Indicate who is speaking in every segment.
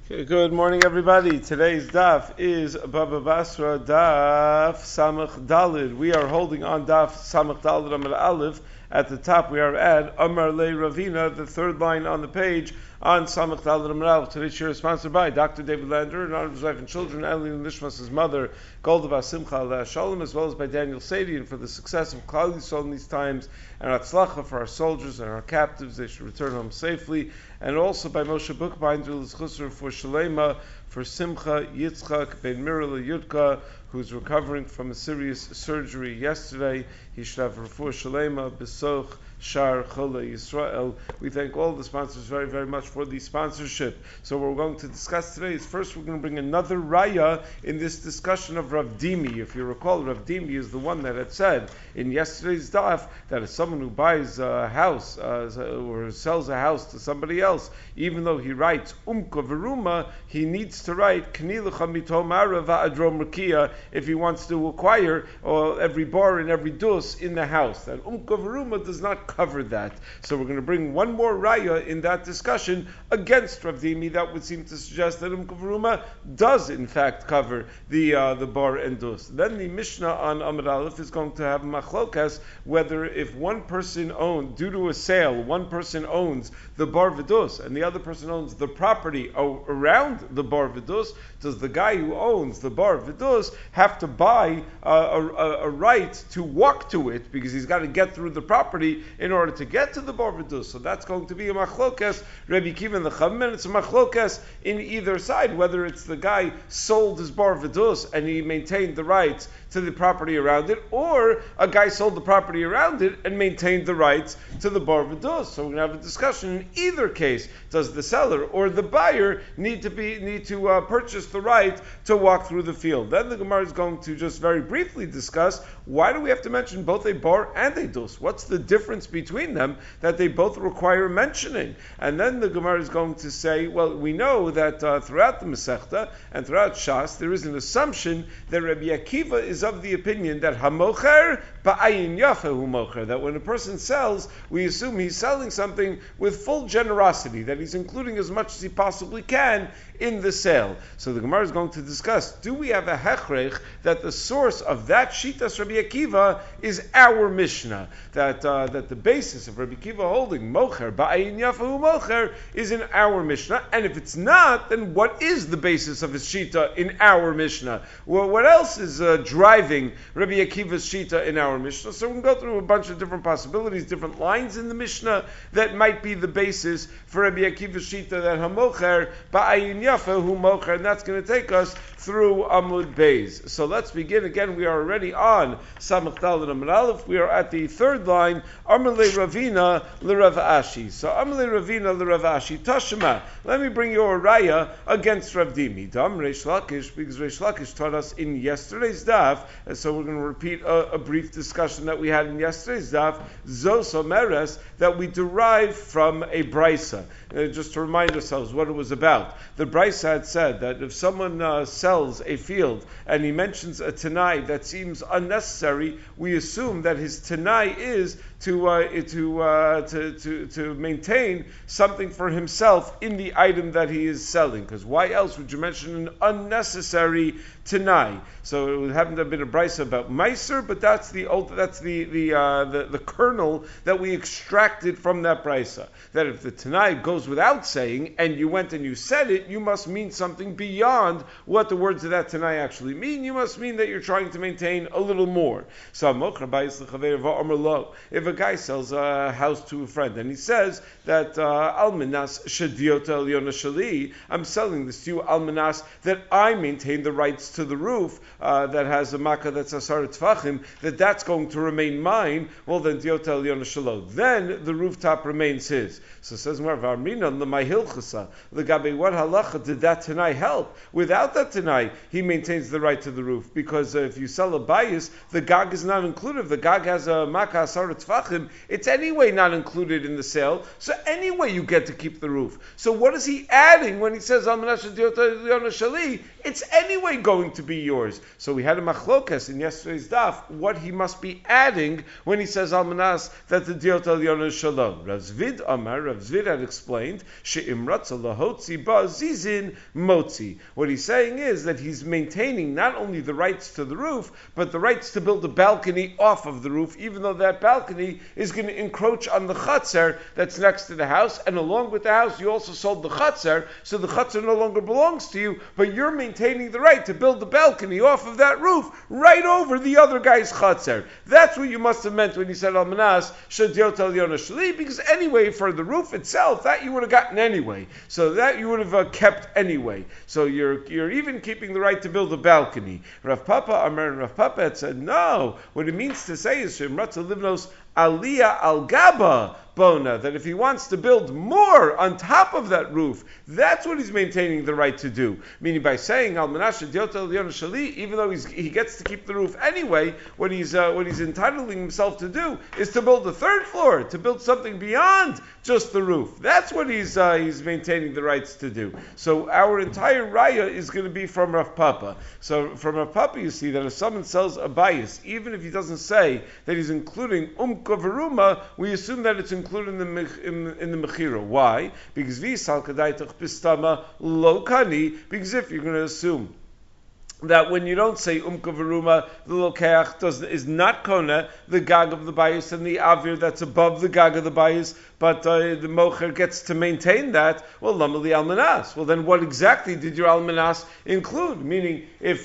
Speaker 1: Okay, good morning, everybody. Today's daf is Baba Basra daf Samach Dalid. We are holding on daf Samach Dalid Amar Aleph. At the top, we are at Amar Le Ravina, the third line on the page on Samach Dalid Amar Aleph. Today's share is sponsored by Dr. David Lander, in honor of his wife and children, Eli Nishmas' mother, Golda Bas Simcha Aleh Shalom, as well as by Daniel Sadie, and for the success of Klal Yisrael in these times, and Atzlacha for our soldiers and our captives. They should return home safely. And also by Moshe Bookbinder, L'Schusser for Shalema, for Simcha Yitzchak Ben Mirala Yudka, who's recovering from a serious surgery yesterday. He should have refuah shalema, besoch, shar, chola, Yisrael. We thank all the sponsors very, very much for the sponsorship. So what we're going to discuss today is first we're going to bring another raya in this discussion of Rav Dimi. If you recall, Rav Dimi is the one that had said in yesterday's daf that if someone who buys a house or sells a house to somebody else, even though he writes umka veruma, he needs to write knilucha mitomara va'adrom rakia if he wants to acquire every bar and every dus in the house. That umka veruma does not cover that. So we're going to bring one more raya in that discussion against Rav Dimi that would seem to suggest that umka veruma does in fact cover the bar and dus. Then the Mishnah on Amud Aleph is going to have machlokas whether if one person owns, due to a sale, one person owns the bar vidus and the other person owns the property around the bar vidus, does the guy who owns the bar vidus have to buy a right to walk to it because he's got to get through the property in order to get to the bar vidus? So that's going to be a machlokas, Rabbi Kiva and the Chachamim. It's a machlokas in either side, whether it's the guy sold his bar vidus and he maintained the rights to the property around it, or a guy sold the property around it and maintained the rights to the bar vidus. So we're going to have a discussion. In either case, does the seller or the buyer need to purchase the right to walk through the field? Then the Gemara is going to just very briefly discuss why do we have to mention both a bar and a dus? What's the difference between them that they both require mentioning? And then the Gemara is going to say, well, we know that throughout the Masechta and throughout Shas, there is an assumption that Rabbi Akiva is of the opinion that hamocher ba'ayin yafahu mocher, that when a person sells, we assume he's selling something with full generosity, that he's including as much as he possibly can in the sale. So the Gemara is going to discuss, do we have a hechrech that the source of that Shitas Rabbi Akiva is our Mishnah, that the basis of Rabbi Akiva holding mocher ba'ayin yafahu mocher is in our Mishnah, and if it's not, then what is the basis of his Shita in our Mishnah? Well, what else is driving Rabbi Akiva's Shita in our Mishnah? So we can go through a bunch of different possibilities, different lines in the Mishnah that might be the basis for Rabbi Akiva's Shita, that hamocher ba'ayin yafahu mocher, and that's going to take us through Amud Beis. So let's begin. Again, we are already on Samach Daled Amud Aleph. We are at the third line, Amar Le Ravina L'Rav Ashi. So Amar Le Ravina L'Rav Ashi, Tashema, let me bring you a raya against Rav Dimi. Dam Reish Lakish, because Reish Lakish taught us in yesterday's daf, and so we're going to repeat a brief discussion that we had in yesterday's daf, Zos Omeres, that we derive from a brisa. Just to remind ourselves what it was about. The brisa had said that if someone sells a field and he mentions a tanai that seems unnecessary, we assume that his tanai is to maintain something for himself in the item that he is selling. Because why else would you mention an unnecessary tanai? So it would happen to have been a brisa about meiser, but that's the kernel that we extracted from that brisa. That if the tanai goes without saying and you went and you said it, you must mean something beyond what the words of that tanai actually mean. You must mean that you're trying to maintain a little more. So if a guy sells a house to a friend and he says that almanas shadiota eliona shali, I'm selling this to you almanas that I maintain the rights to the roof that has a makkah that's asar tfachim, that's going to remain mine. Well, then diota eliona shalo, then the rooftop remains his. So it says Varmina l'mayhilchasa legabe, what halacha did that tanai help? Without that tanai, he maintains the right to the roof, because if you sell a bayis, the gag is not included. The gag has a makkah asar tfachim. Tfachim, it's anyway not included in the sale, so anyway you get to keep the roof. So what is he adding when he says Almanas Shediot Elyon Shali? It's anyway going to be yours. So we had a machlokas in yesterday's daf, what he must be adding when he says Almanas, that the Diot Elyon is Shalom. Rav Zvid Amar, Rav Zvid had explained, She'im Ratza Lahotzi Ba Zizin Motzi. What he's saying is that he's maintaining not only the rights to the roof, but the rights to build a balcony off of the roof, even though that balcony is going to encroach on the chutzner that's next to the house, and along with the house you also sold the chutzner, so the chutzner no longer belongs to you, but you're maintaining the right to build the balcony off of that roof right over the other guy's chutzner. That's what you must have meant when you said Almanas Shediot Elyon Shali, because anyway, for the roof itself, that you would have gotten anyway. So that you would have kept anyway. So you're even keeping the right to build a balcony. Rav Papa Amar and Rav Papa had said, no, what it means to say is Shemratza Livnos Aliyah Al Gaba Bona, that if he wants to build more on top of that roof, that's what he's maintaining the right to do. Meaning by saying Almanas Shediot Elyon Shali, even though he gets to keep the roof anyway, what he's entitling himself to do is to build the third floor, to build something beyond just the roof. That's what he's maintaining the rights to do. So our entire raya is going to be from Rav Papa. So from Rav Papa, you see that if someone sells a bayis, even if he doesn't say that he's including Veruma, we assume that it's included in the mechira. Why? Because v'sal kadaitach bistama lo kani. Because if you're going to assume that when you don't say veruma, the lokeach is not kona, the gag of the bayis and the avir that's above the gag of the bayis, but the mocher gets to maintain that. Well, lamali almanas. Well, then what exactly did your almanas include? Meaning, if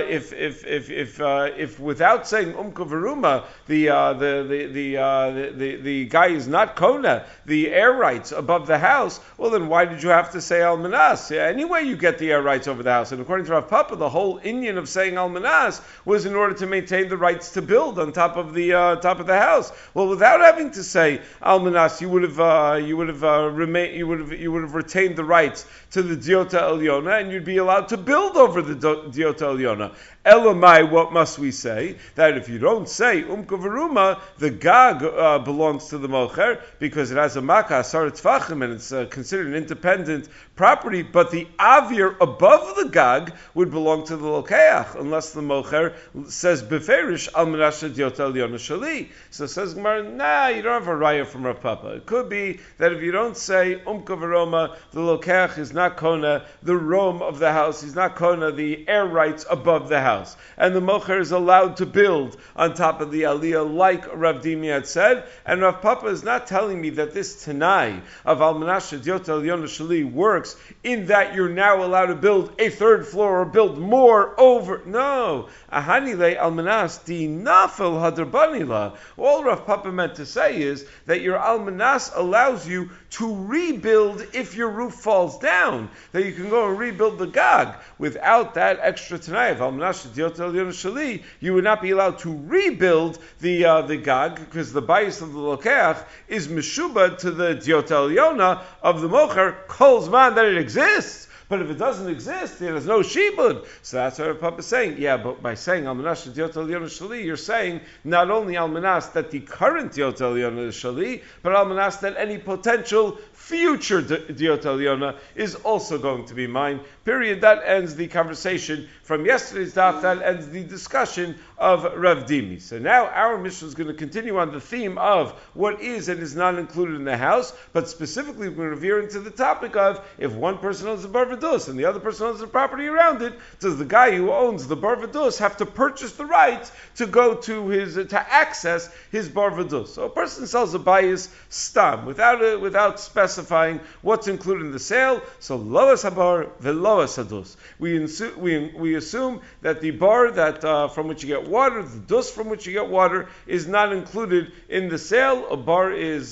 Speaker 1: without saying veruma, the guy is not kona, the air rights above the house. Well, then why did you have to say almanas? Yeah, anyway, you get the air rights over the house. And according to Rav Papa, the whole Inyan of saying almanas was in order to maintain the rights to build on top of the house. Well, without having to say almanas, you would have retained the rights to the Diota Elyona, and you'd be allowed to build over the Diota Elyona. Elamai, what must we say? That if you don't say veruma, the gag belongs to the mocher because it has a makkah asar tfachim and it's considered an independent property. But the avir above the gag would belong to the lokeach, unless the mocher says beferish almanas shediot elyona shali. So says Gemara, nah, you don't have a raya from Rav Papa. It could be that if you don't say veruma, the lokeach is not kona the rom of the house. He's not kona the air rights above the house. And the mocher is allowed to build on top of the aliyah, like Rav Dimi had said. And Rav Papa is not telling me that this Tanai of Almanas Shediot Elyon Shali works in that you're now allowed to build a third floor or build more over. No. Ahanile Almanas di nafel hadrabanila. All Rav Papa meant to say is that your Almanas allows you to rebuild if your roof falls down. That you can go and rebuild the gag. Without that extra Tanai of Almanas Shediot Elyon Shali, you would not be allowed to rebuild the gag, because the bias of the lokeach is meshubad to the Diot Elyona of the mocher, kol zman that it exists. But if it doesn't exist, there's no shibud. So that's what Papa is saying. Yeah, but by saying Almanas Shediot Elyon Shali, you're saying not only Almanas that the current Diot Elyon Shali, but Almanas that any potential future Diot Elyona is also going to be mine. Period. That ends the conversation from yesterday's daf. That ends the discussion of Rav Dimi. So now our Mishnah is going to continue on the theme of what is and is not included in the house, but specifically we're going to veer into the topic of if one person owns the bar v'dus and the other person owns the property around it, does the guy who owns the bar v'dus have to purchase the right to go to to access his bar v'dus? So a person sells a bayis stam without specifying what's included in the sale. So loas habar veloas hadus. We assume that the bar that from which you get water, the dus from which you get water, is not included in the sale. A bar is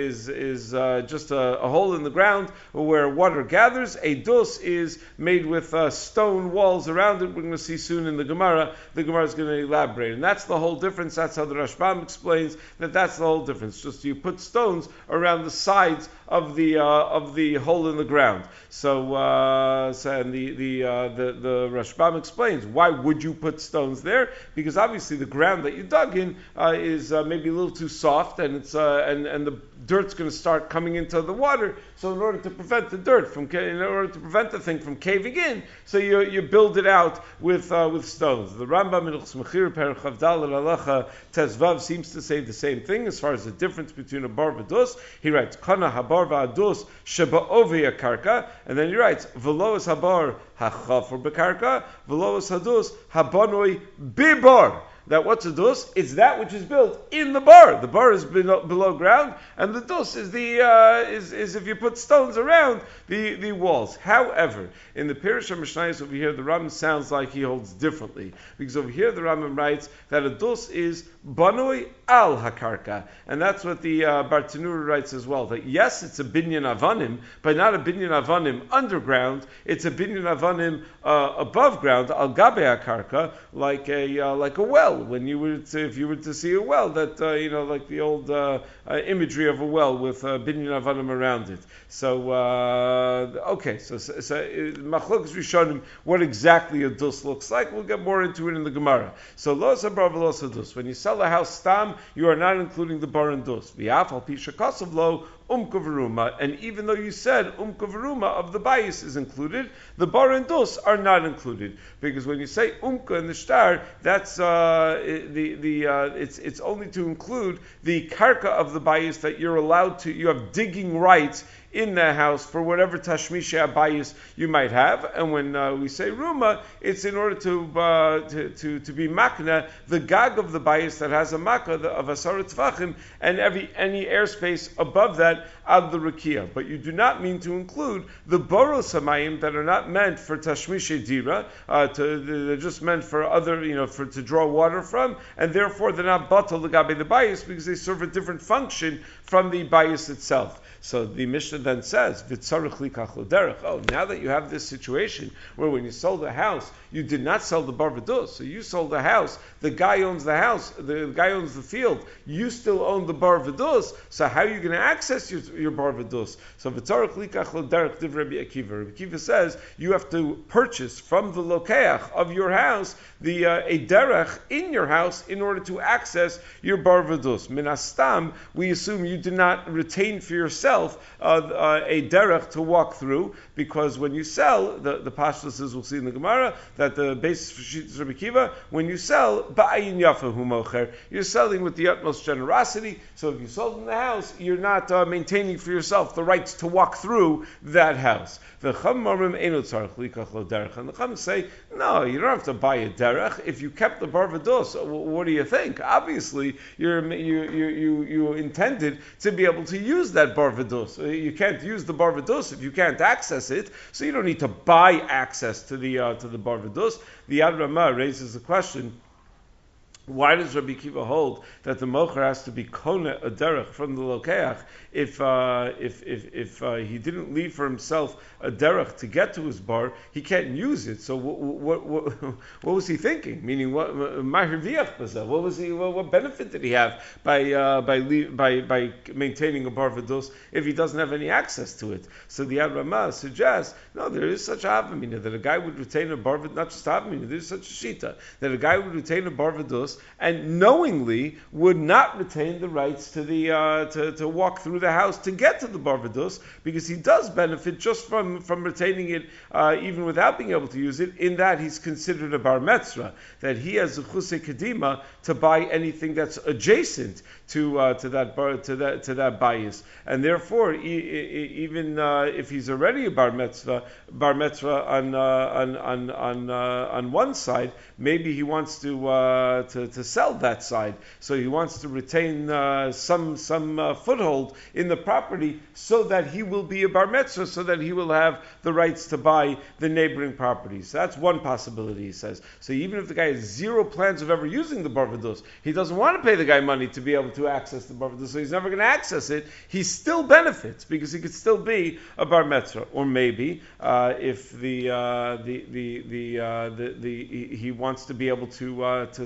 Speaker 1: just a hole in the ground where water gathers. A dus is made with stone walls around it. We're going to see soon in the Gemara. The Gemara is going to elaborate, and that's the whole difference. That's how the Rashbam explains that. That's the whole difference. Just you put stones around the sides of the hole in the ground. And the Rashbam explains why would you put stones there? because obviously the ground that you dug in is maybe a little too soft, and it's and the dirt's going to start coming into the water. So in order to prevent the dirt in order to prevent the thing from caving in, so you build it out with stones. The Rambam in Chsmachir Perek Chavdal Halacha Tezvav seems to say the same thing as far as the difference between a bar v'dus. He writes Kana habar v'adus sheba'ovi karka, and then he writes V'lo es habar hachafor bekarka, V'lo es hadus habanoi bibar. That what's a dus? It's that which is built in the bar. The bar is below ground, and the dus is is if you put stones around the walls. However, in the Pirush HaMishnayos over here, the Rambam sounds like he holds differently, because over here the Rambam writes that a dus is banoi al hakarka, and that's what the Bartanura writes as well. That yes, it's a binyan avanim, but not a binyan avanim underground. It's a binyan avanim above ground, al gabe hakarka, like a well. When if you were to see a well, that like the old imagery of a well with binyan avanim around it. So okay, so machlokes rishonim, what exactly a dus looks like, we'll get more into it in the Gemara. So lo sabar v'lo sadus. When you sell a house stam, you are not including the bar and dus. V'af al pi shekasav lo umkavaruma, and even though you said umkavaruma of the bayis is included, the bar and dus are not included, because when you say umka in the shtar, that's it's only to include the karka of the bayis that you have digging rights in the house for whatever tashmisha abayis you might have. And when we say ruma, it's in order to be makna the gag of the bayis that has a makah of asara tvachim, and any airspace above that ad the rakia. But you do not mean to include the boros hamayim that are not meant for tashmisha dira. They're just meant for other, to draw water from, and therefore they're not batal legabe the bayis, because they serve a different function from the bayis itself. So the Mishnah then says, "V'tzarich likach lo derech." Oh, now that you have this situation where when you sold the house, you did not sell the bar v'dus, so you sold the house. The guy owns the house. The guy owns the field. You still own the bar v'dus. So how are you going to access your bar v'dus? So v'tzarich likach lo derech divrei Rabbi Akiva. Rabbi Akiva says you have to purchase from the lokeach of your house a derech in your house in order to access your bar v'dus. Min hastam, we assume you did not retain for yourself a derech to walk through, because when you sell, the pashtus is, we'll see in the Gemara, that the basis for Shittas Rabbi Akiva, when you sell, ba'ayin yafa hu mocher, you're selling with the utmost generosity. So if you sold in the house, you're not maintaining for yourself the rights to walk through that house. The Chachamim eno tzarich likach lo derech, and the Chachamim say, no, you don't have to buy a derech if you kept the bar v'dus. What do you think? Obviously, you intended to be able to use that bar v'dus. You can't use the bar v'dus if you can't access it, so you don't need to buy access to the bar v'dus. The Yad Ramah raises the question: why does Rabbi Akiva hold that the mocher has to be kona a derech from the lokeach if he didn't leave for himself a derech to get to his bar, he can't use it? So what was he thinking? Meaning, what benefit did he have by maintaining a bar v'dus if he doesn't have any access to it? So the Yad Ramah suggests, no, there is such a havamina that a guy would retain a bar v'dus, not just havamina, there's such a shita that a guy would retain a bar v'dus and knowingly would not retain the rights to to walk through the house to get to the bar v'dus, because he does benefit just from retaining it even without being able to use it, in that he's considered a bar metzra, that he has a chusei kedima to buy anything that's adjacent to that bias, and therefore even if he's already a bar metzra on one side, maybe he wants to sell that side, so he wants to retain some foothold in the property, so that he will be a bar metzra, so that he will have the rights to buy the neighboring properties. So that's one possibility, he says. So even if the guy has zero plans of ever using the bar v'dus, he doesn't want to pay the guy money to be able to access the bar v'dus, so he's never going to access it. He still benefits because he could still be a bar metzra. Or maybe if he wants to be able to sell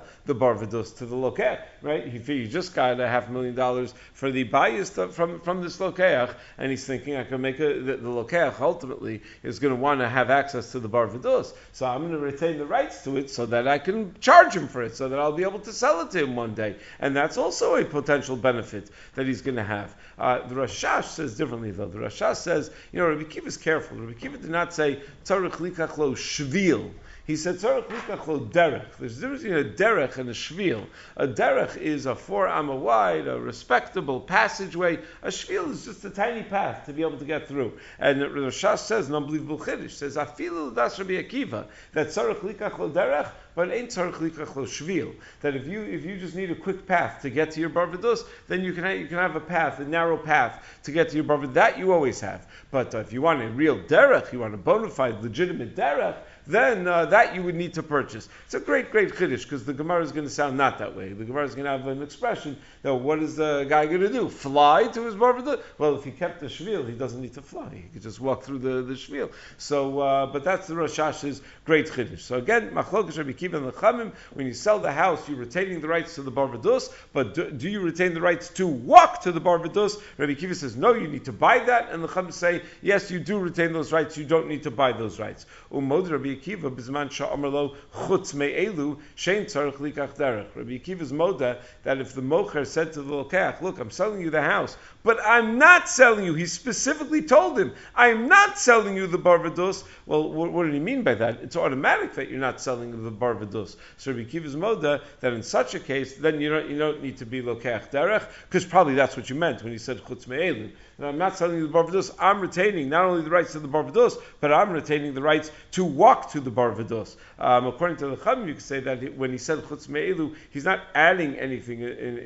Speaker 1: the barvadus to the lokeach, right? He just got $500,000 for the bias from this lokeach, and he's thinking I can make the lokeach ultimately is going to want to have access to the barvadus, so I'm going to retain the rights to it so that I can charge him for it, so that I'll be able to sell it to him one day, and that's also a potential benefit that he's going to have. The Rashash says differently though. The Rashash says, Rabbi Akiva is careful. Rabbi Akiva did not say tzarich likach lo shvil. He said tzarich likach lo derech. There's a difference between a derech and a shvil. A derech is a 4 amma wide, a respectable passageway. A shvil is just a tiny path to be able to get through. And the Rashash says an unbelievable chiddush. Says afilu das Rabbi Akiva that tzarich likach lo derech, but ain't tzarich likach lo shvil. That if you just need a quick path to get to your barvadus, then you can have a path, a narrow path to get to your barvadus. That you always have. But if you want a real derech, you want a bona fide, legitimate derech, then that you would need to purchase. It's a great chiddush, because the Gemara is going to sound not that way. The Gemara is going to have an expression that what is the guy going to do? Fly to his barvadus? Well, if he kept the shvil, he doesn't need to fly. He could just walk through the shvil. So, but that's the Rashash's great chiddush. So again, machlokas Rabbi Akiva and the Chachamim, when you sell the house, you're retaining the rights to the barvadus, but do you retain the rights to walk to the barvadus? Rabbi Akiva says, no, you need to buy that, and the Chachamim say, yes, you do retain those rights, you don't need to buy those rights. Umod Rabbi Akiva bizman sha'amar lo chutz me'elu shein tzarich likach derech. Rabbi Akiva's moda that if the mocher said to the lokeach, look, I'm selling you the house, but I'm not selling you. He specifically told him, I'm not selling you the barvadus. Well, what did he mean by that? It's automatic that you're not selling the barvadus. So Rabbi Akiva's moda that in such a case, then you don't need to be lokeach derech, because probably that's what you meant when you said chutz me'elu. And I'm not selling you the barvadus. I'm retaining not only the rights to the barvadus, but I'm retaining the rights to walk to the barvadus. According to the Chachamim, you could say that when he said chutz me'elu, he's not adding anything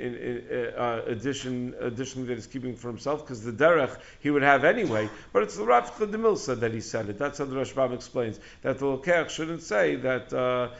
Speaker 1: additionally that he's keeping for himself, because the derech he would have anyway. But it's the Rav Chadimilsa that he said it. That's how the Rashbam explains that the lokeach shouldn't say that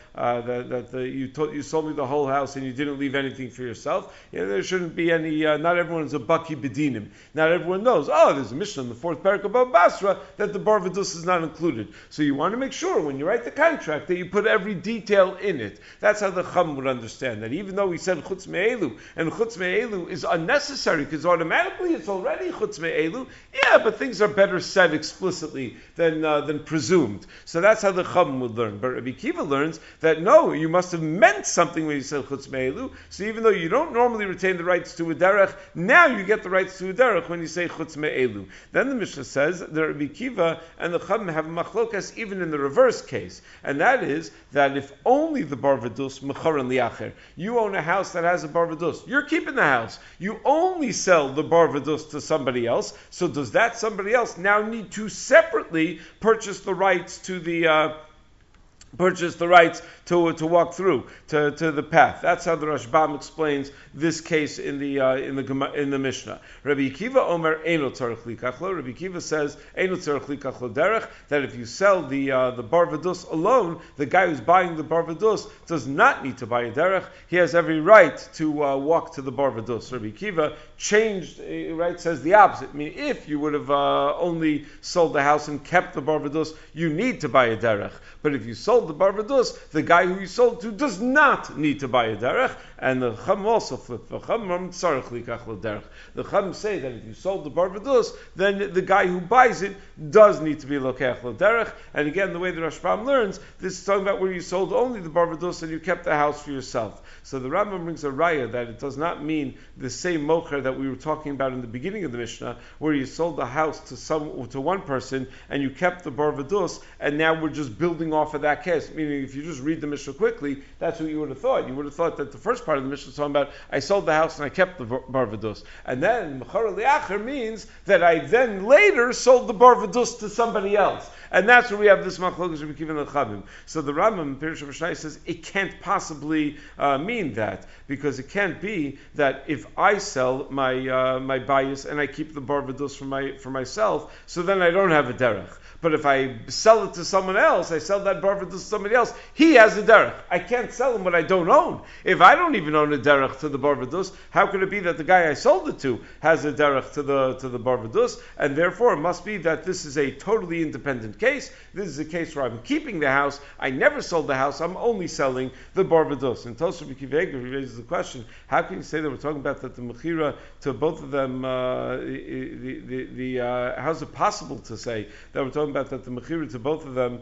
Speaker 1: you sold me the whole house and you didn't leave anything for yourself. There shouldn't be any. Not everyone is a baki bedinim. Not everyone knows. Oh, there's a Mishnah in the 4th parak of Bava Basra that the barvadus is not included. So you want to make sure when you write the contract that you put every detail in it. That's how the Chum would understand that. Even though we said chutz me'elu, and chutz me'elu is unnecessary because automatically it's already chutz me'elu. Yeah, but things are better said explicitly than presumed. So that's how the Chum would learn. But Rabbi Akiva learns that no, you must have meant something when you said chutz me'elu. So even though you don't normally retain the rights to a derech, now you get the rights to a derech when you say chutz me'elu. Then the Mishnah says that Rabbi Akiva and the Chum have a machlokas even in the reverse case, and that is that if only the barvadus mechoran liacher, you own a house that has a barvadus, you're keeping the house, you only sell the barvadus to somebody else, so does that somebody else now need to separately purchase the rights to to walk through to the path? That's how the Rashbam explains this case in the Mishnah. Rabbi Akiva Omer Eino Tzarich Likach Lo. Rabbi Akiva says Eino Tzarich Likach Lo Derech, that if you sell the barvadus alone, the guy who's buying the barvadus does not need to buy a derech. He has every right to walk to the barvadus. Rabbi Akiva changed, says the opposite. I mean, if you would have only sold the house and kept the barvadus, you need to buy a derech. But if you sold the barvadus, the guy who you sold to does not need to buy a derech. And the Chum also flip. The Chum say that if you sold the barvadus, then the guy who buys it does need to be lokeach lo derech. And again, the way the Rashbam learns, this is talking about where you sold only the barvadus and you kept the house for yourself. So the Rambam brings a raya that it does not mean the same mocher that we were talking about in the beginning of the Mishnah, where you sold the house to one person and you kept the barvadus, and now we're just building off of that case. Meaning, if you just read the Mishnah quickly, that's what you would have thought. You would have thought that the first part of the Mishnah is talking about I sold the house and I kept the barvadus, and then mechara liacher means that I then later sold the barvadus to somebody else. And that's where we have this machlokas Rabbi Akiva and the Chachamim. So the Rambam, Pirush Mishnah, says it can't possibly mean that, because it can't be that if I sell my bias and I keep the barvadus for myself, so then I don't have a derech. But if I sell it to someone else, I sell that barvadus to somebody else, he has a derech. I can't sell him what I don't own. If I don't even own a derech to the barvadus, how could it be that the guy I sold it to has a derech to the barvadus? And therefore, it must be that this is a totally independent independent case. This is a case where I'm keeping the house. I never sold the house. I'm only selling the bar v'dos. And Tosfos Kiveger raises the question: how can you say that we're talking about that the mechira to both of them? How's it possible to say that we're talking about that the mechira to both of them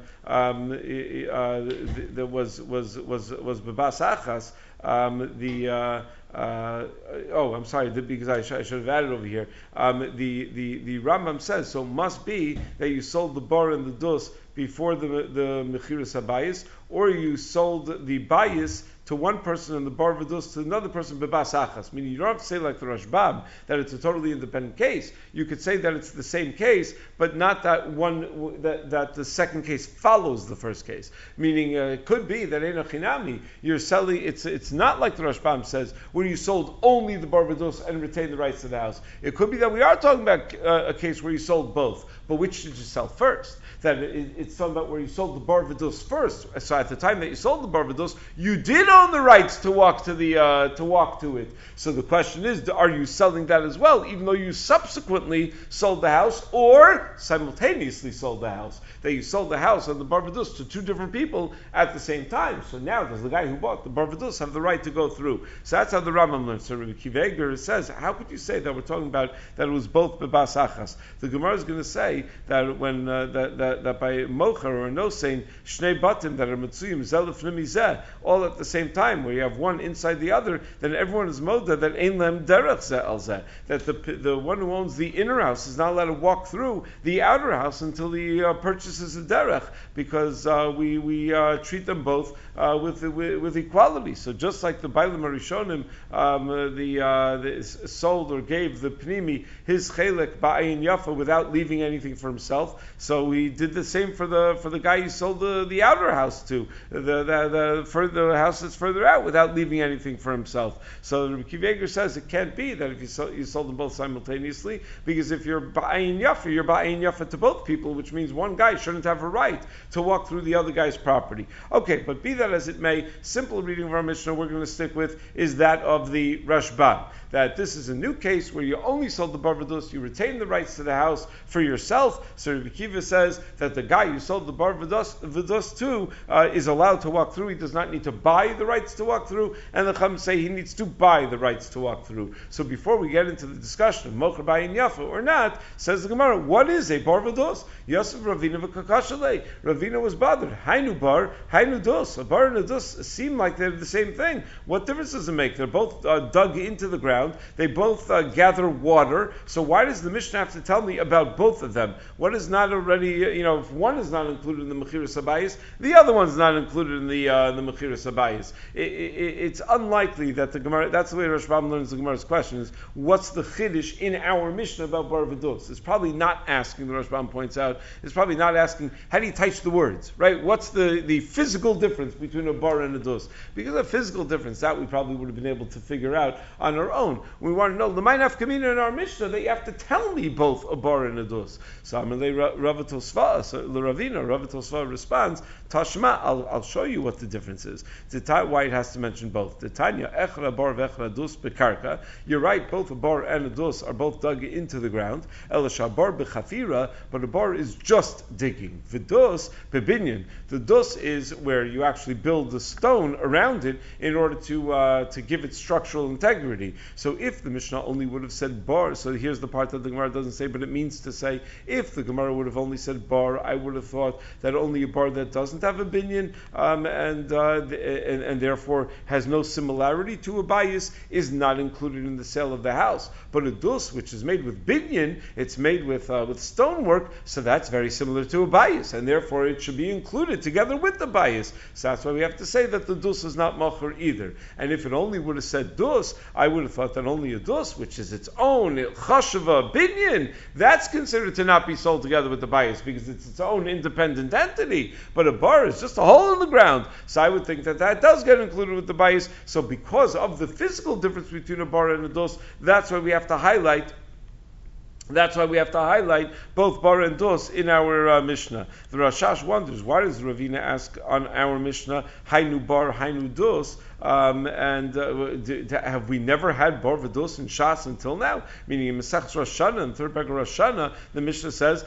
Speaker 1: that was bebas achas? I'm sorry, because I should have added over here. The Rambam says, so it must be that you sold the bar and the dus before the mechiras habayis, or you sold the bayis to one person and the bar v'dus to another person bebas achas. Meaning you don't have to say like the Rashbam that it's a totally independent case. You could say that it's the same case, but not that one that the second case follows the first case. Meaning it could be that ein chinami you're selling. It's not like the Rashbam says where you sold only the bar v'dus and retained the rights to the house. It could be that we are talking about a case where you sold both, but which did you sell first? That it's talking about where you sold the bar v'dus first. So at the time that you sold the bar v'dus, you did own the rights to walk to it. So the question is, are you selling that as well, even though you subsequently sold the house or simultaneously sold the house? That you sold the house and the bar v'dus to two different people at the same time. So now does the guy who bought the bar v'dus have the right to go through? So that's how the Rambam learns. So Rabbi Kiveger says, how could you say that we're talking about that it was both bebas achas? The Gemara is going to say that when that by mocher or no saying shnei batim that are mitzuyim zelef nimizeh all at the same time, where you have one inside the other, then everyone is moda that ein lem derech zeh al zeh, that the one who owns the inner house is not allowed to walk through the outer house until he purchases a derech, because we treat them both with equality. So just like the Bailam Arishonim the sold or gave the Pnimi his chelek ba'ayin yafa without leaving anything for himself, so we did the same for the guy you sold the outer house to, the house that's further out, without leaving anything for himself. So Rabbi Kiveger says it can't be that if you sold them both simultaneously, because if you're ba'ayin yafa to both people, which means one guy shouldn't have a right to walk through the other guy's property. Okay, but be that as it may, simple reading of our Mishnah we're going to stick with is that of the Rashbam, that this is a new case where you only sold the bar v'dus, you retain the rights to the house for yourself. So Rabbi Kiva says that the guy you sold the bar v'dus to is allowed to walk through. He does not need to buy the rights to walk through, and the Chum say he needs to buy the rights to walk through. So before we get into the discussion of mocher bayin yafa or not, says the Gemara, what is a bar v'dus? Yosef Ravina v'kakashalei. Ravina was bothered. Hainu bar, hainu dus. A bar and a dus seem like they're the same thing. What difference does it make? They're both dug into the ground. They both gather water. So why does the Mishnah have to tell me about both of them? What is not already, if one is not included in the mechiras habayis, the other one's not included in the mechiras habayis. It's unlikely that the Gemara, that's the way Rashbam learns the Gemara's question, is what's the chiddush in our Mishnah about bar v'dus? It's probably not asking, the Rashbam points out, it's probably not asking, how do you touch the words, right? What's the physical difference between a bar and a dus? Because a physical difference, that we probably would have been able to figure out on our own. We want to know, the L'may nafkamina in our Mishnah, that you have to tell me both a bar and a dus. So Amalei Rav Tosfa, so L'Ravina, Rav Tosfa responds, Tashma, I'll show you what the difference is. Why it has to mention both. Tanya, echra bar v'echra dus bekarka. You're right, both a bar and a dus are both dug into the ground. Elasha bar bechafira, but a bar is just digging. V'dus bebinyan. The dus is where you actually build the stone around it in order to give it structural integrity. So if the Mishnah only would have said bar, so here's the part that the Gemara doesn't say, but it means to say, if the Gemara would have only said bar, I would have thought that only a bar that doesn't have a binyan and therefore has no similarity to a bayis is not included in the sale of the house. But a dus, which is made with binyan, it's made with stonework, so that's very similar to a bayis, and therefore it should be included together with the bayis. So that's why we have to say that the dus is not mocher either. And if it only would have said dus, I would have thought that only a dus, which is its own chashava binyan, that's considered to not be sold together with the bayis because it's its own independent entity. But a bar is just a hole in the ground. So I would think that does get included with the bayis. So because of the physical difference between a bar and a dos, that's why we have to highlight both bar and dos in our Mishnah. The Rashash wonders, why does Ravina ask on our Mishnah, Hainu bar, Hainu dos, Have we never had Bor V'dus in Shas until now? Meaning in Masechus Rosh Hashanah, in third paragraph Rosh Hashanah, the Mishnah says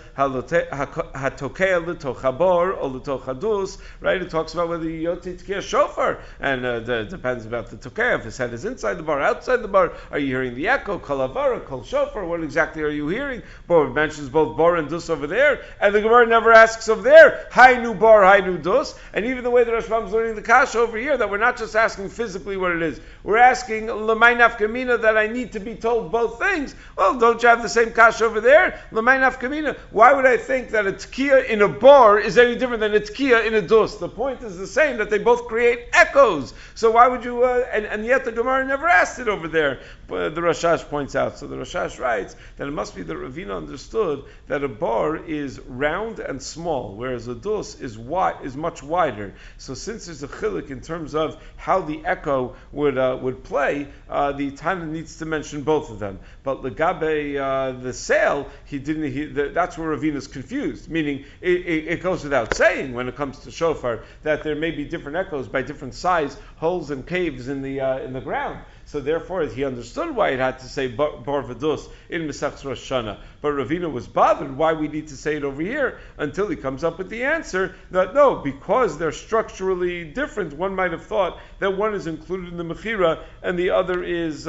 Speaker 1: hatokea l'tocha bor or l'tocha dus. Right? It talks about whether you titkia shofar, and it depends about the tokea. If his head is inside the bar, outside the bar, are you hearing the echo? Kol avara, kol shofar. What exactly are you hearing? Bor mentions both bor and dus over there, and the Gemara never asks over there. Hainu bar, hainu dus. And even the way the Rashbam is learning the kasha over here, that we're not just asking physically what it is. We're asking l'may nafkamina, that I need to be told both things. Well, don't you have the same kasha over there? L'may nafkamina. Why would I think that a tkiya in a bar is any different than a tkiya in a dus? The point is the same, that they both create echoes. So why would you? And yet the Gemara never asked it over there. But the Rashash points out. So the Rashash writes that it must be that Ravina understood that a bar is round and small, whereas a dus is wide, is much wider. So since there's a chiluk in terms of how the echo would play, the Tana needs to mention both of them. But legabe the sail, that's where Ravina is confused. Meaning it goes without saying when it comes to shofar that there may be different echoes by different size holes and caves in the ground. So therefore, he understood why it had to say Bar V'dus in Masechus Rosh Hashanah. But Ravina was bothered why we need to say it over here until he comes up with the answer that no, because they're structurally different, one might have thought that one is included in the Mechira and the other is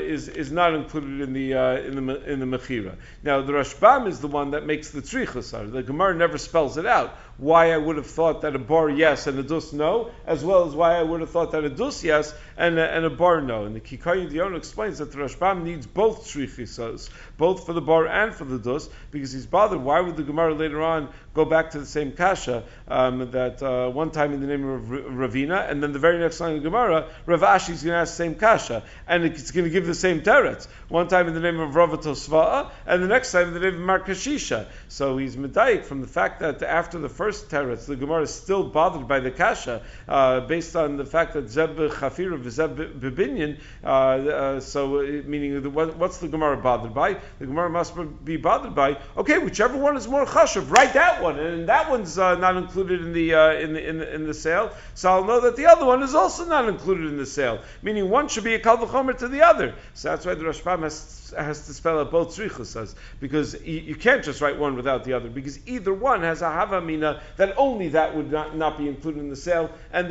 Speaker 1: not included in the Mechira. Now the Rashbam is the one that makes the Tzrichasar. The Gemara never spells it out. Why I would have thought that a bar yes and a dus no, as well as why I would have thought that a dus yes and a bar no. And the Kikayin Dion explains that the Rashbam needs both shrichis, both for the bar and for the dus, because he's bothered. Why would the Gemara later on go back to the same kasha that one time in the name of Ravina, and then the very next line of the Gemara, Rav Ashi is going to ask the same kasha, and it's going to give the same teretz. One time in the name of Rav Tosva'a, and the next time in the name of Markashisha. So he's medayik from the fact that after the first teretz, the Gemara is still bothered by the kasha, based on the fact that Zeb Chafira v'Zeb Bibinyan, so meaning what's the Gemara bothered by? The Gemara must be bothered by, okay, whichever one is more chashuv, write that one, and that one's not included in the sale, so I'll know that the other one is also not included in the sale, meaning one should be a kal v'chomer to the other. So that's why the Rashbam has to spell out both tzrichas, because you can't just write one without the other, because either one has a havamina that only that would not be included in the sale, and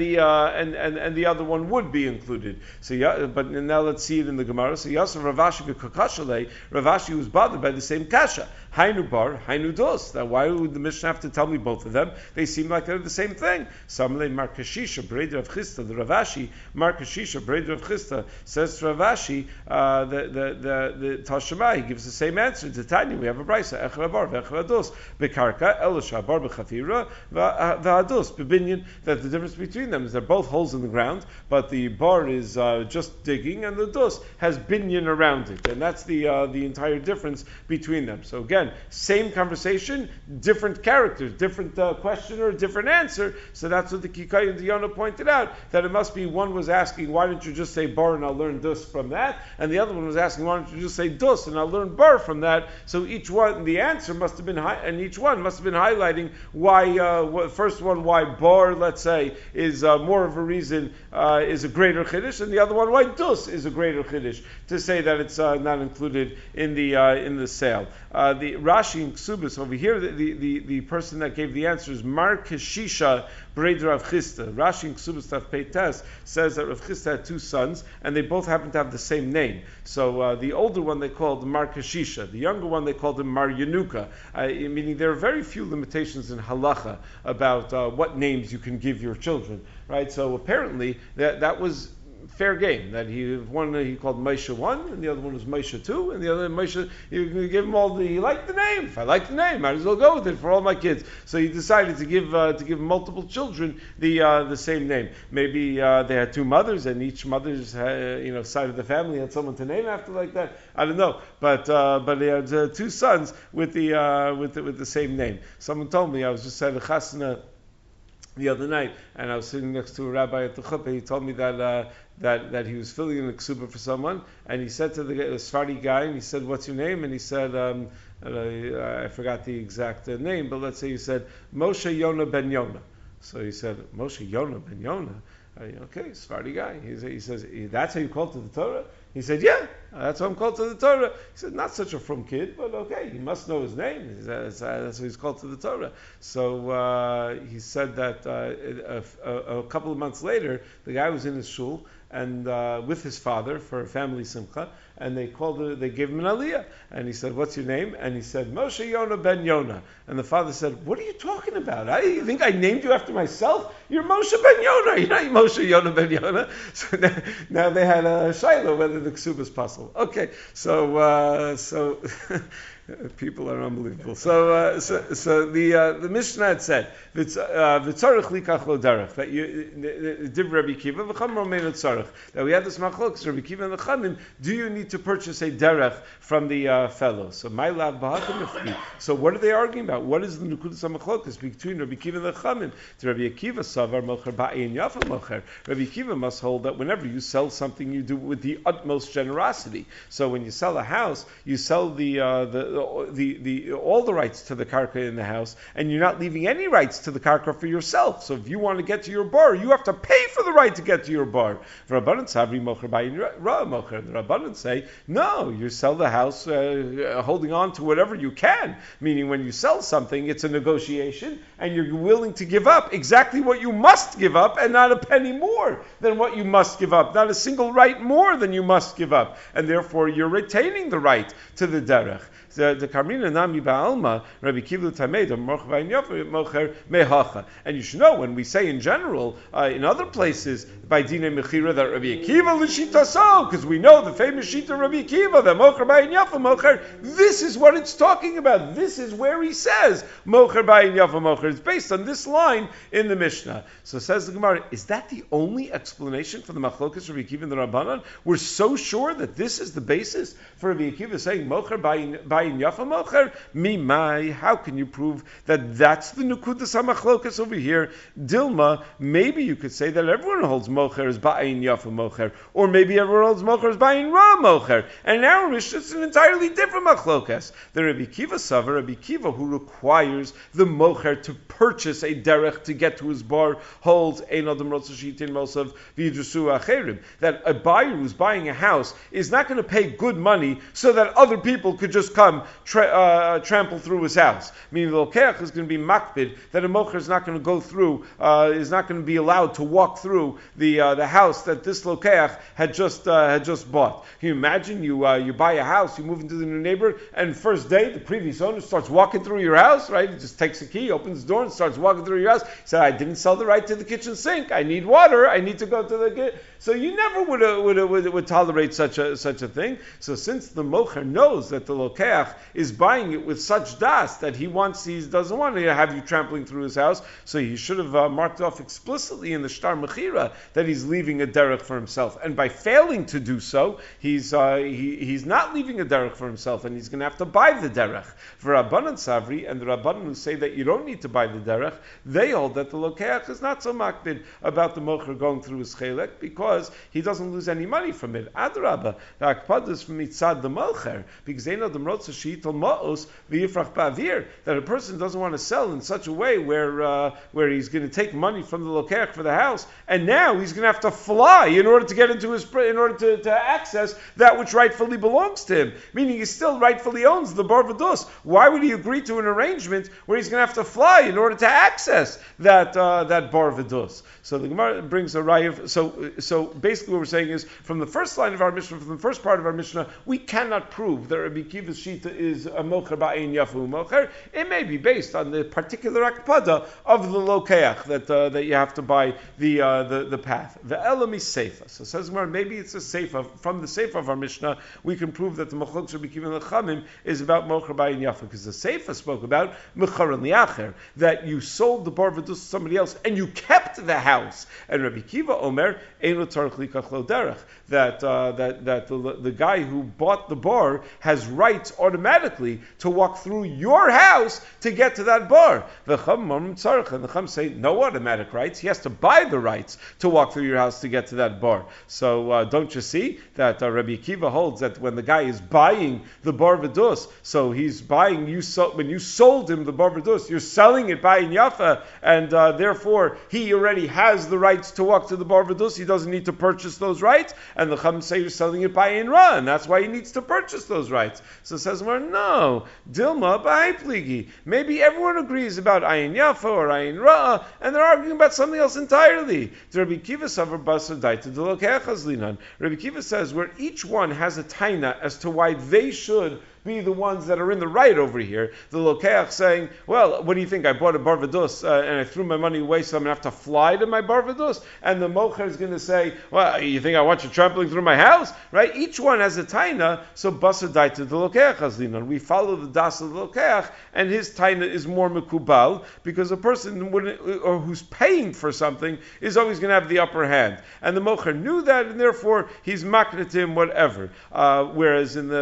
Speaker 1: the other one would be included. So, but now let's see it in the Gemara. So Yasser Ravashi v'kakashale, Ravashi was bothered by the same kasha. Hainu bar, hainu dos. Now, why would the Mishnah have to tell me both of them? They seem like they're the same thing. Samle Markashisha, Breder of Chista, the Ravashi, Markashisha, Breder of Chista, says to Ravashi, the Tashema, he gives the same answer. To Tanya, we have a brisa, Echra bar, V'echra dos, Bekarka, Elisha bar, B'chafira, V'ados, B'binyan, that the difference between them is they're both holes in the ground, but the bar is just digging, and the dos has binyan around it. And that's the entire difference between them. So again, same conversation, different characters, different questioner, different answer. So that's what the Kikai and Diona pointed out, that it must be one was asking, why don't you just say bar and I'll learn dus from that? And the other one was asking, why don't you just say dus and I'll learn bar from that? So each one, the answer must have been, and each one must have been highlighting why, first one, why bar, let's say, is more of a reason, is a greater chiddush, and the other one, why dus is a greater chiddush, to say that it's not included in the sale. The Rashi and Ksubis over here, the person that gave the answer is Mar Keshisha Breder Rav Chista. Rashi and Ksubis Taf Peites says that Rav Chista had two sons, and they both happen to have the same name. So the older one they called Mar Keshisha, the younger one they called him Mar Yenuka, meaning there are very few limitations in halacha about what names you can give your children. Right? So apparently that was fair game. That one he called Moshe 1, and the other one was Moshe 2, and the other Moshe, you give him all he liked the name. If I like the name, might as well go with it for all my kids. So he decided to give multiple children the same name. Maybe they had two mothers, and each mother's side of the family had someone to name after like that. I don't know, but they had two sons with the same name. Someone told me, I was just at a chasna the other night, and I was sitting next to a rabbi at the chuppah. He told me that he was filling in a ksuba for someone, and he said to the Sephardi guy, and he said, "What's your name?" And he said, I forgot the exact name, but let's say he said Moshe Yonah ben Yonah. So he said, Moshe Yonah ben Yonah. Okay, Sephardi guy. He says, that's how you call to the Torah? He said, yeah, that's how I'm called to the Torah. He said, not such a frum kid, but okay, he must know his name. That's how he's called to the Torah. So he said that a couple of months later, the guy was in his shul and with his father for a family simcha, and they gave him an aliyah. And he said, what's your name? And he said, Moshe Yonah ben Yonah. And the father said, what are you talking about? You think I named you after myself? You're Moshe ben Yonah. You're not Moshe Yonah ben Yonah. So now they had a shayla whether the ksub is possible. Okay, so people are unbelievable. So the Mishnah had said, "V'tzarich likach lo derech." That div Rabbi Kiva v'cham romein tzarich. That we had this machlokes Rabbi Kiva and the Chanim. Do you need to purchase a derech from the fellow? So my lav b'hakamifki. So what are they arguing about? What is the nukudas machlokes between Rabbi Kiva and the Chanim? To Rabbi Akiva savar mocher ba'in yafa mocher. Rabbi Kiva must hold that whenever you sell something, you do it with the utmost generosity. So when you sell a house, you sell all the rights to the karka in the house, and you're not leaving any rights to the karka for yourself. So if you want to get to your bar, you have to pay for the right to get to your bar. The Rabbanan say, no, you sell the house holding on to whatever you can. Meaning when you sell something, it's a negotiation, and you're willing to give up exactly what you must give up, and not a penny more than what you must give up, not a single right more than you must give up. And therefore, you're retaining the right to the derech. The Karmina Nami Ba'alma, Rabbi Kiva Tameid, Mocher Mehacha. And you should know, when we say in general, in other places, by Dine Mechira, that Rabbi Akiva L'shita so, because we know the famous Shita Rabbi Akiva, that Mocher Ba'in Yafa Mocher, this is what it's talking about. This is where he says, Mocher Ba'in Yafa Mocher. It's based on this line in the Mishnah. So says the Gemara, is that the only explanation for the Machlokas Rabbi Akiva and the Rabbanan? We're so sure that this is the basis for Rabbi Akiva saying, Mocher Ba'in Yafa Mocher, Mimai, how can you prove that that's the Nukudas HaMachlokas over here? Dilma, maybe you could say that everyone holds Mocher as Ba'in Yafa Mocher, or maybe everyone holds Mocher as Ba'in Ra Mocher, and in our Mishnah it's an entirely different Machlokas. The Rabbi Kiva Savar, Rabbi Kiva, who requires the Mocher to purchase a derech to get to his bar, holds Ein Adam Rotza Shitin Mosav V'Yidrusu Acherim, that a buyer who's buying a house is not going to pay good money so that other people could just come trample through his house. Meaning the Lokeach is going to be makbid, that a mocher is not going to go through, is not going to be allowed to walk through the house that this Lokeach had just bought. Can you imagine you buy a house, you move into the new neighborhood, and first day the previous owner starts walking through your house, right? He just takes a key, opens the door, and starts walking through your house. He said, I didn't sell the right to the kitchen sink. I need water. I need to go to the so you never would tolerate such a thing. So since the mocher knows that the Lokeach is buying it with such das that he doesn't want to have you trampling through his house, so he should have marked off explicitly in the Shtar Mechira that he's leaving a derech for himself. And by failing to do so, he's not leaving a derech for himself, and he's going to have to buy the derech. For Rabbanan Savri and the Rabbanan who say that you don't need to buy the derech, they hold that the Lokeach is not so makbid about the mocher going through his chelek because he doesn't lose any money from it. Adrabah, the akpad is from mitzad the mocher, because they know the mrotza she'itel ma'os v'yifrach ba'avir, that a person doesn't want to sell in such a way where he's going to take money from the lokeach for the house, and now he's going to have to fly in order to get into to access that which rightfully belongs to him. Meaning he still rightfully owns the bar v'dus. Why would he agree to an arrangement where he's going to have to fly in order to access that bar v'dus? So the Gemara brings a raya. So basically what we're saying is, from the first line of our Mishnah, from the first part of our Mishnah, we cannot prove that Rabbi Kiva's Shita is a mocher ba'in yafu mocher. It may be based on the particular akpada of the lokeach that you have to buy the path. The elam is seifa. So says Gemara, maybe it's a seifa. From the seifa of our Mishnah, we can prove that the machlokes Rabbi Kiva and Lechamim is about mocher ba'in yafu, because the seifa spoke about mechar and liacher, that you sold the bar v'dus to somebody else and you kept the house. And Rabbi Kiva Omer ein tzarich likach lo derech, that the guy who bought the bar has rights automatically automatically to walk through your house to get to that bar. And the Chum say no automatic rights. He has to buy the rights to walk through your house to get to that bar. So don't you see that Rabbi Akiva holds that when the guy is buying the bar v'dus, so he's buying when you sold him the bar v'dus, you're selling it by in Yafa, and therefore he already has the rights to walk to the bar v'dus. He doesn't need to purchase those rights. And the Chum say you're selling it by in Ra, and that's why he needs to purchase those rights. So it says, well, no, Dilma by pligi. Maybe everyone agrees about Ayin Yafa or Ayin Ra, and they're arguing about something else entirely. Rabbi Akiva says where each one has a taina as to why they should be the ones that are in the right over here. The Lokeach saying, well, what do you think? I bought a bar v'dus and I threw my money away, so I'm going to have to fly to my bar v'dus? And the Mocher is going to say, well, you think I want you trampling through my house? Right? Each one has a taina, so basa daita the Lokeach hazlinan. We follow the das of the Lokeach, and his taina is more mekubal, because a person who's paying for something is always going to have the upper hand. And the Mocher knew that, and therefore he's makna to him whatever. Whereas in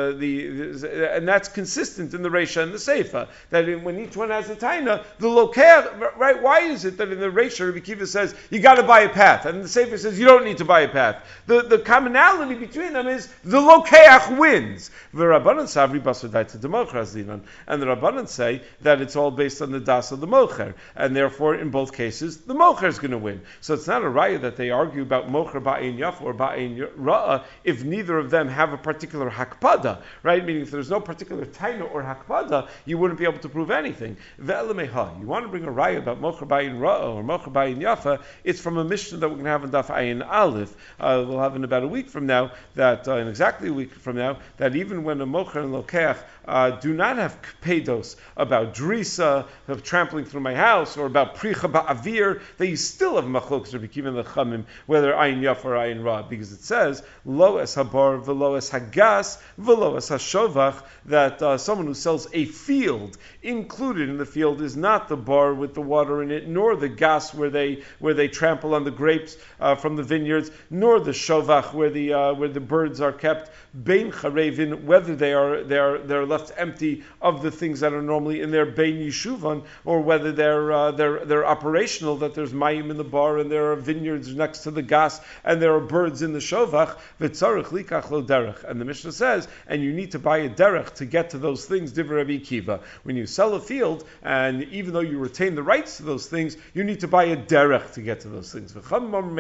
Speaker 1: and that's consistent in the Reisha and the Seifa, that when each one has a taina, the Lokeach, right? Why is it that in the Reisha, Rabbi Akiva says, you got to buy a path, and the Seifa says, you don't need to buy a path? The commonality between them is the Lokeach wins. The Rabbanan Savri Basudai to the Mocher, and the Rabbanan say that it's all based on the Das of the Mocher, and therefore, in both cases, the Mocher is going to win. So it's not a raya that they argue about Mocher Ba'in Yaf or Ba'in Ra'ah if neither of them have a particular Hakpada, right? Meaning if there's no particular taina or hakbada, you wouldn't be able to prove anything. You want to bring a raya about mocher bayin ra'ah or mocher bayin yafa, it's from a Mishnah that we're going to have in Daf Ayin Aleph. We'll have in about a week from now, that in exactly a week from now, that even when a mocher and lokeach do not have pedos about drisa, of trampling through my house, or about pricha ba'avir, that you still have machlokas Rabbi Akiva and the Chamim, whether ayin yafa or ayin ra'ah, because it says lo es habar v'lo es hagas v'lo es hashovach, that someone who sells a field, included in the field is not the bar with the water in it, nor the gas where they trample on the grapes from the vineyards, nor the shovach where the birds are kept. Bein charevin, whether they're left empty of the things that are normally in their bein yishuvan, or whether they're operational, that there's mayim in the bar and there are vineyards next to the gas and there are birds in the shovach. V'tzarich likach lo derech, and the Mishnah says, and you need to buy a derech to get to those things. Divrei Rabbi Akiva, when you sell a field, and even though you retain the rights to those things, you need to buy a derech to get to those things. And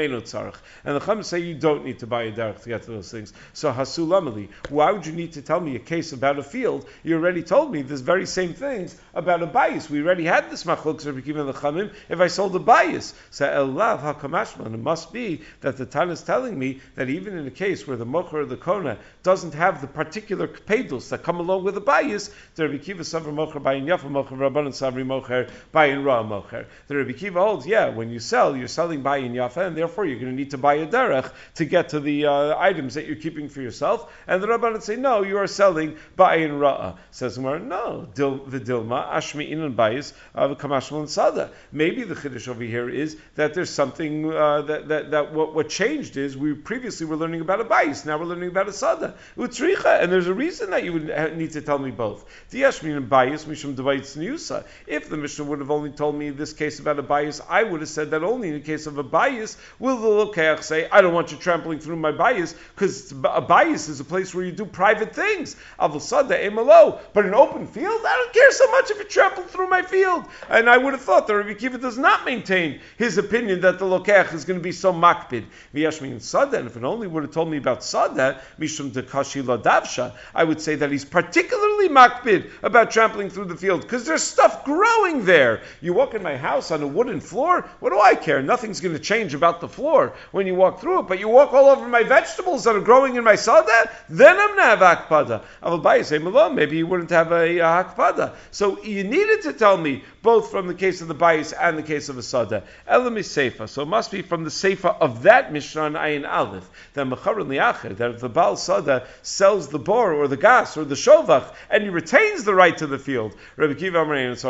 Speaker 1: the Chum say you don't need to buy a derech to get to those things. So hasulamali, why would you need to tell me a case about a field? You already told me this very same things about a bayis. We already had this machlokes Rabbi Akiva and the Chamim if I sold a bayis. So elav hakamashman, it must be that the Tana is telling me that even in a case where the mocher or the kona doesn't have the particular pedals that come along with the bayis, the Rabbi Akiva savri mocher bayin yafa mocher, Rabbanan savri mocher bayin ra mocher. The Rabbi Akiva holds, when you sell, you're selling bayin yafa, and therefore you're going to need to buy a derech to get to the items that you're keeping for yourself. And the Rabbanan say, no, you are selling bayin ra'ah. Says Gemara, no, v'dilma ashmi inan bayis v'kamashmal sada. Maybe the chiddush over here is that there's something that what changed is we previously were learning about a bayis, now we're learning about a sada utzricha, and there's a reason that you would need to tell me both. If the Mishnah would have only told me this case about a bias, I would have said that only in the case of a bias will the Lokeach say, I don't want you trampling through my bias, because a bias is a place where you do private things. But an open field, I don't care so much if you trample through my field. And I would have thought that Rabbi Akiva does not maintain his opinion that the Lokeach is going to be so makpid. And if it only would have told me about Sada, Mishum Dekashi Ladavsha, I would say that he's particularly makpid about trampling through the field, because there's stuff growing there. You walk in my house on a wooden floor, what do I care? Nothing's going to change about the floor when you walk through it, but you walk all over my vegetables that are growing in my sada, then I'm going to have akpada. Maybe you wouldn't have a akpada. So you needed to tell me both from the case of the bayis and the case of a sada. Elam is seifa, so it must be from the seifa of that Mishnah on Ayin Aleph, that if the Baal Sada sells the bar or the gas or the shovach, and and he retains the right to the field. Rabbi Kiva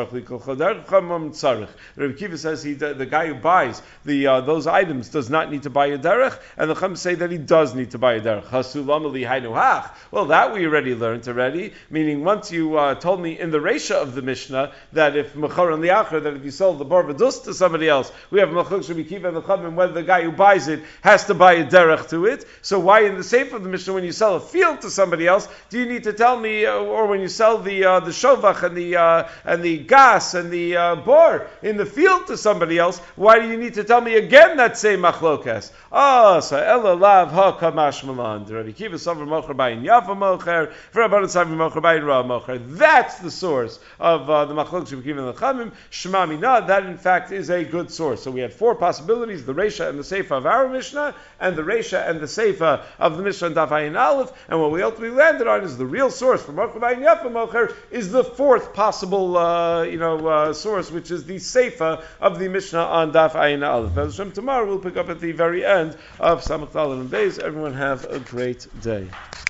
Speaker 1: says the guy who buys those items does not need to buy a derech, and the Chum say that he does need to buy a derech. Well, that we already learned already, meaning once you told me in the Reisha of the Mishnah that if Mechor and Liachar, that if you sold the Bar Vadus to somebody else, we have Mechuk Rabbi Kiva and the Chum, and whether the guy who buys it has to buy a derech to it. So why in the Sefer of the Mishnah, when you sell a field to somebody else, do you need to tell me, or when you sell the shovach and the gas and the bor in the field to somebody else, why do you need to tell me again that same machlokas? So ela lav ha kamash malan. Rabbi Kiva savar mocher bayin yafa mocher, for Rabbanan savar mocher bayin ra mocher. That's the source of the machlokas Rabbi Kiva and the Chamim. Shema mina, that in fact is a good source. So we had four possibilities: the Reisha and the Seifa of our Mishnah, and the Reisha and the Seifa of the Mishnah and Daf Ayin Aleph. And what we ultimately landed on is the real source for mocher bayin yafa mocher is the fourth possible source, which is the Seifa of the Mishnah on Daf Ayin Aleph. Tomorrow we'll pick up at the very end of Samach Daled and Beis. Everyone have a great day.